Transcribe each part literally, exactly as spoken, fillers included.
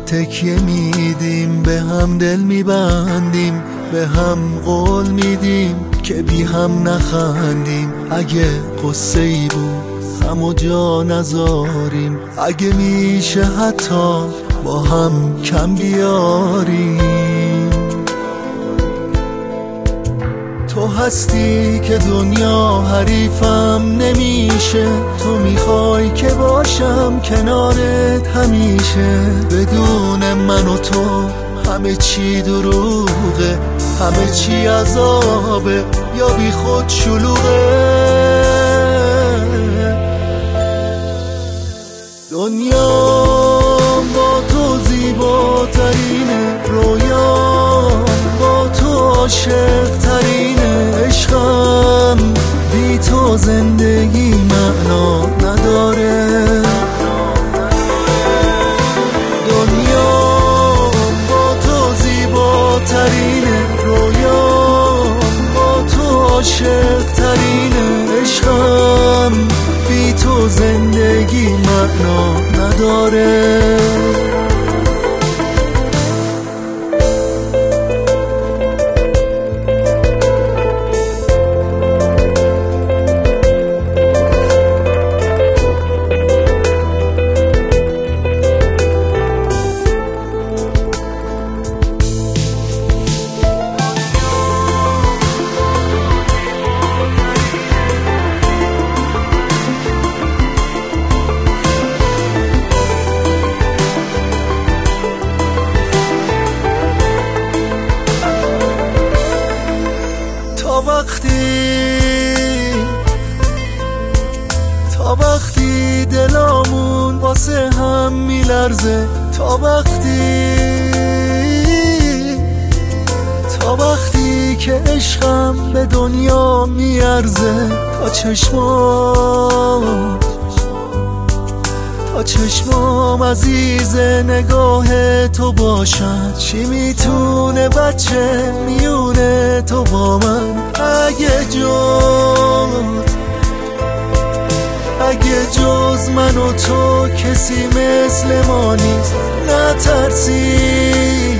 تکیه میدیم، به هم دل میبندیم، به هم قول میدیم که بی هم نخندیم. اگه قصه ای بود همو جا نذاریم، اگه میشه حتی با هم کم بیاریم. تو هستی که دنیا حریفم نمیشه، تو میخوای که باشم کنارت همیشه. بدون من و تو همه چی دروغه، همه چی عذابه یا بی خود شلوغه. دنیا با تو زیباترینه، رویام با تو عاشق ترینه. عشقم بی تو زندگی معنا نداره. دنیا با تو زیباترینه، رویام با تو عاشق ترینه. عشقم بی تو زندگی معنا نداره. تا وقتی تا وقتی دلامون واسه هم میلرزه، تا وقتی تا وقتی که عشقم به دنیا میارزه. تا چشمام تا چشمام عزیز نگاه تو باشن، چی میتونه بچه میونه تو با من. اگه جز اگه جز من و تو کسی مثل ما نیست، نترسی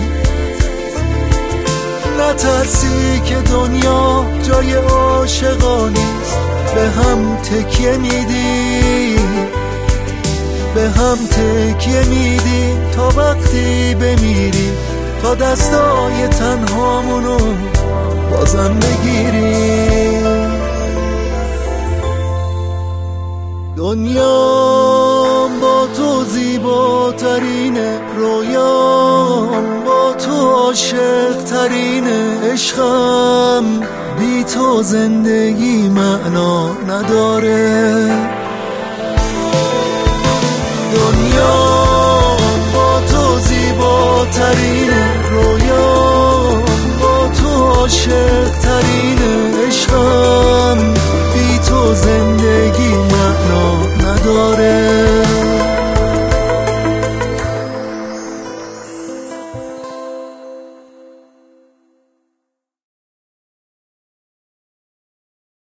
نترسی که دنیا جای عاشقا نیست. به هم تکیه میدی به هم تکیه میدی تا وقتی بمیری، تا دستای تنهامونو بازم بگیری. دنیا با تو زیباترینه، رویام با تو عاشق ترینه. عشقم بی تو زندگی معنا نداره. دنیا با تو زیباترینه، رویام با تو عاشق ترینه. عشقم بی تو زندگی